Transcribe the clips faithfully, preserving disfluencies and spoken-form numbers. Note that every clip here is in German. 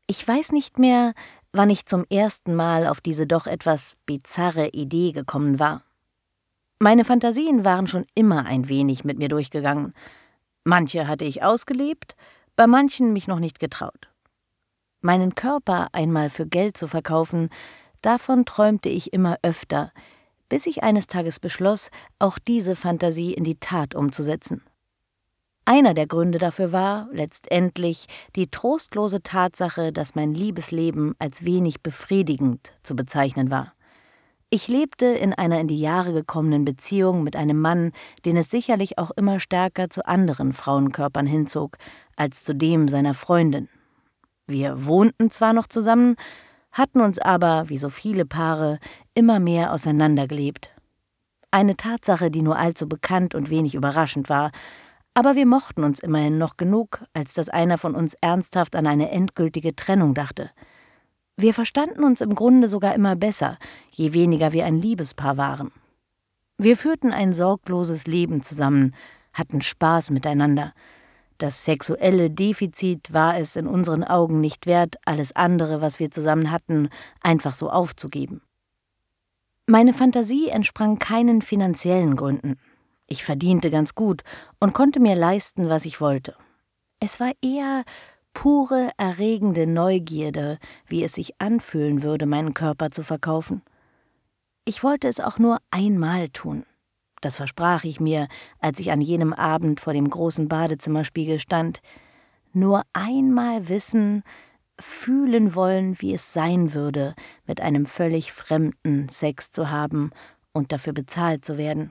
Ich weiß nicht mehr, wann ich zum ersten Mal auf diese doch etwas bizarre Idee gekommen war. Meine Fantasien waren schon immer ein wenig mit mir durchgegangen. Manche hatte ich ausgelebt, bei manchen mich noch nicht getraut. Meinen Körper einmal für Geld zu verkaufen, davon träumte ich immer öfter, bis ich eines Tages beschloss, auch diese Fantasie in die Tat umzusetzen. Einer der Gründe dafür war, letztendlich, die trostlose Tatsache, dass mein Liebesleben als wenig befriedigend zu bezeichnen war. Ich lebte in einer in die Jahre gekommenen Beziehung mit einem Mann, den es sicherlich auch immer stärker zu anderen Frauenkörpern hinzog, als zu dem seiner Freundin. Wir wohnten zwar noch zusammen, hatten uns aber, wie so viele Paare, immer mehr auseinandergelebt. Eine Tatsache, die nur allzu bekannt und wenig überraschend war, aber wir mochten uns immerhin noch genug, als dass einer von uns ernsthaft an eine endgültige Trennung dachte. Wir verstanden uns im Grunde sogar immer besser, je weniger wir ein Liebespaar waren. Wir führten ein sorgloses Leben zusammen, hatten Spaß miteinander. Das sexuelle Defizit war es in unseren Augen nicht wert, alles andere, was wir zusammen hatten, einfach so aufzugeben. Meine Fantasie entsprang keinen finanziellen Gründen. Ich verdiente ganz gut und konnte mir leisten, was ich wollte. Es war eher pure, erregende Neugierde, wie es sich anfühlen würde, meinen Körper zu verkaufen. Ich wollte es auch nur einmal tun. Das versprach ich mir, als ich an jenem Abend vor dem großen Badezimmerspiegel stand. Nur einmal wissen, fühlen wollen, wie es sein würde, mit einem völlig Fremden Sex zu haben und dafür bezahlt zu werden.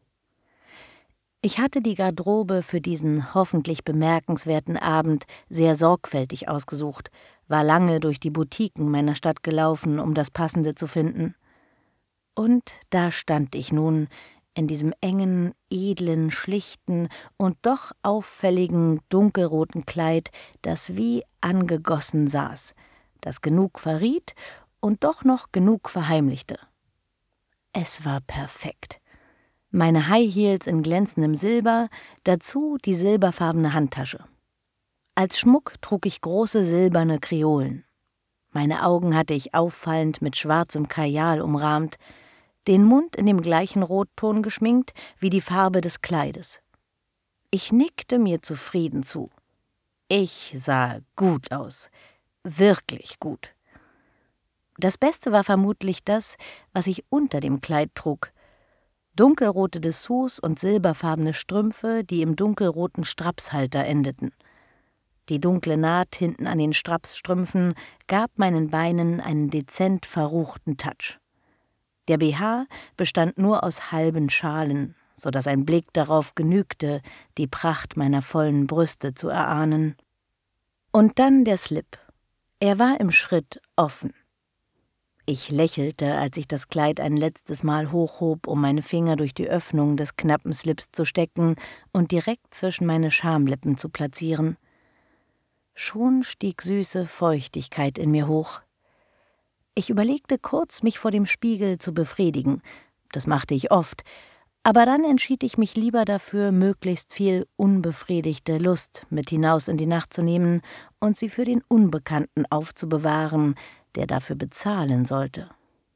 Ich hatte die Garderobe für diesen hoffentlich bemerkenswerten Abend sehr sorgfältig ausgesucht, war lange durch die Boutiquen meiner Stadt gelaufen, um das Passende zu finden. Und da stand ich nun, in diesem engen, edlen, schlichten und doch auffälligen dunkelroten Kleid, das wie angegossen saß, das genug verriet und doch noch genug verheimlichte. Es war perfekt. Meine High Heels in glänzendem Silber, dazu die silberfarbene Handtasche. Als Schmuck trug ich große silberne Kreolen. Meine Augen hatte ich auffallend mit schwarzem Kajal umrahmt, den Mund in dem gleichen Rotton geschminkt wie die Farbe des Kleides. Ich nickte mir zufrieden zu. Ich sah gut aus, wirklich gut. Das Beste war vermutlich das, was ich unter dem Kleid trug. Dunkelrote Dessous und silberfarbene Strümpfe, die im dunkelroten Strapshalter endeten. Die dunkle Naht hinten an den Strapsstrümpfen gab meinen Beinen einen dezent verruchten Touch. Der B H bestand nur aus halben Schalen, so dass ein Blick darauf genügte, die Pracht meiner vollen Brüste zu erahnen. Und dann der Slip. Er war im Schritt offen. Ich lächelte, als ich das Kleid ein letztes Mal hochhob, um meine Finger durch die Öffnung des knappen Slips zu stecken und direkt zwischen meine Schamlippen zu platzieren. Schon stieg süße Feuchtigkeit in mir hoch. Ich überlegte kurz, mich vor dem Spiegel zu befriedigen. Das machte ich oft, aber dann entschied ich mich lieber dafür, möglichst viel unbefriedigte Lust mit hinaus in die Nacht zu nehmen und sie für den Unbekannten aufzubewahren, der dafür bezahlen sollte.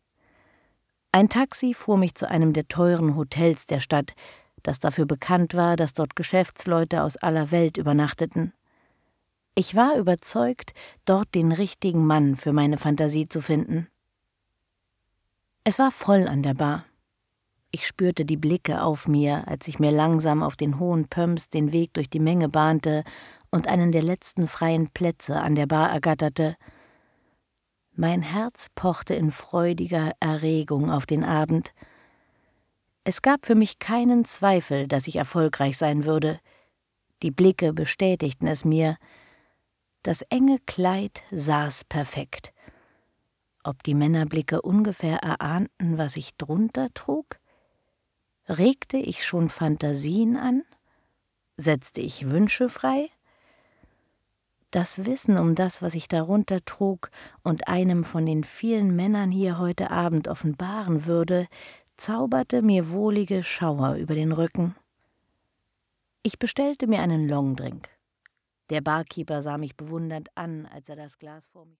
Ein Taxi fuhr mich zu einem der teuren Hotels der Stadt, das dafür bekannt war, dass dort Geschäftsleute aus aller Welt übernachteten. Ich war überzeugt, dort den richtigen Mann für meine Fantasie zu finden. Es war voll an der Bar. Ich spürte die Blicke auf mir, als ich mir langsam auf den hohen Pumps den Weg durch die Menge bahnte und einen der letzten freien Plätze an der Bar ergatterte. Mein Herz pochte in freudiger Erregung auf den Abend. Es gab für mich keinen Zweifel, dass ich erfolgreich sein würde. Die Blicke bestätigten es mir. Das enge Kleid saß perfekt. Ob die Männerblicke ungefähr erahnten, was ich drunter trug? Regte ich schon Fantasien an? Setzte ich Wünsche frei? Das Wissen um das, was ich darunter trug und einem von den vielen Männern hier heute Abend offenbaren würde, zauberte mir wohlige Schauer über den Rücken. Ich bestellte mir einen Longdrink. Der Barkeeper sah mich bewundernd an, als er das Glas vor mich